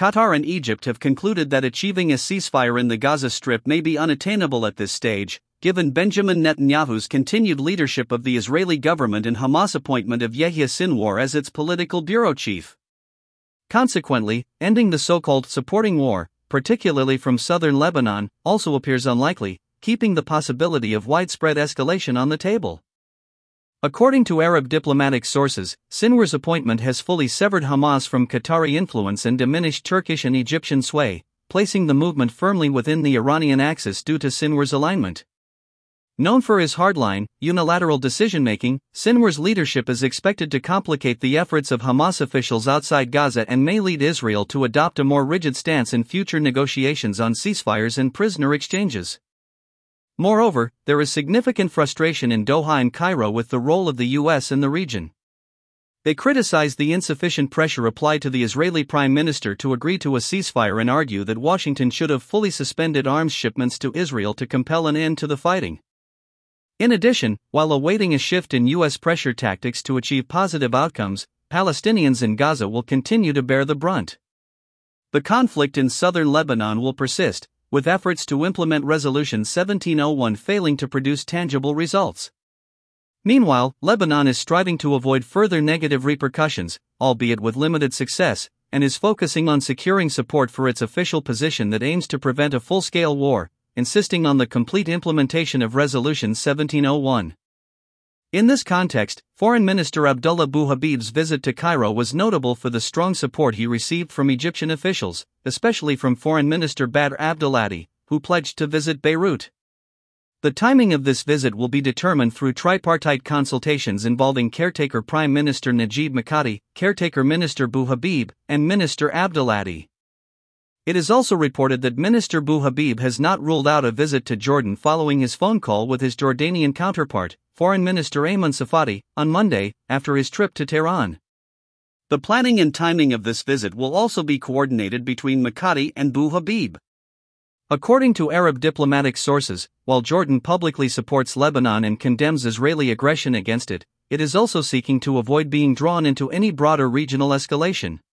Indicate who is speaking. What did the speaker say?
Speaker 1: Qatar and Egypt have concluded that achieving a ceasefire in the Gaza Strip may be unattainable at this stage, given Benjamin Netanyahu's continued leadership of the Israeli government and Hamas' appointment of Yahya Sinwar as its political bureau chief. Consequently, ending the so-called supporting war, particularly from southern Lebanon, also appears unlikely, keeping the possibility of widespread escalation on the table. According to Arab diplomatic sources, Sinwar's appointment has fully severed Hamas from Qatari influence and diminished Turkish and Egyptian sway, placing the movement firmly within the Iranian axis due to Sinwar's alignment. Known for his hardline, unilateral decision-making, Sinwar's leadership is expected to complicate the efforts of Hamas officials outside Gaza and may lead Israel to adopt a more rigid stance in future negotiations on ceasefires and prisoner exchanges. Moreover, there is significant frustration in Doha and Cairo with the role of the US in the region. They criticize the insufficient pressure applied to the Israeli Prime Minister to agree to a ceasefire and argue that Washington should have fully suspended arms shipments to Israel to compel an end to the fighting. In addition, while awaiting a shift in US pressure tactics to achieve positive outcomes, Palestinians in Gaza will continue to bear the brunt. The conflict in southern Lebanon will persist, with efforts to implement Resolution 1701 failing to produce tangible results. Meanwhile, Lebanon is striving to avoid further negative repercussions, albeit with limited success, and is focusing on securing support for its official position that aims to prevent a full-scale war, insisting on the complete implementation of Resolution 1701. In this context, Foreign Minister Abdullah Bouhabib's visit to Cairo was notable for the strong support he received from Egyptian officials, especially from Foreign Minister Badr Abdelhadi, who pledged to visit Beirut. The timing of this visit will be determined through tripartite consultations involving caretaker Prime Minister Najib Mikati, caretaker Minister Bouhabib, and Minister Abdelhadi. It is also reported that Minister Bouhabib has not ruled out a visit to Jordan following his phone call with his Jordanian counterpart, Foreign Minister Ayman Safadi, on Monday, after his trip to Tehran. The planning and timing of this visit will also be coordinated between Mikati and Bouhabib. According to Arab diplomatic sources, while Jordan publicly supports Lebanon and condemns Israeli aggression against it, it is also seeking to avoid being drawn into any broader regional escalation.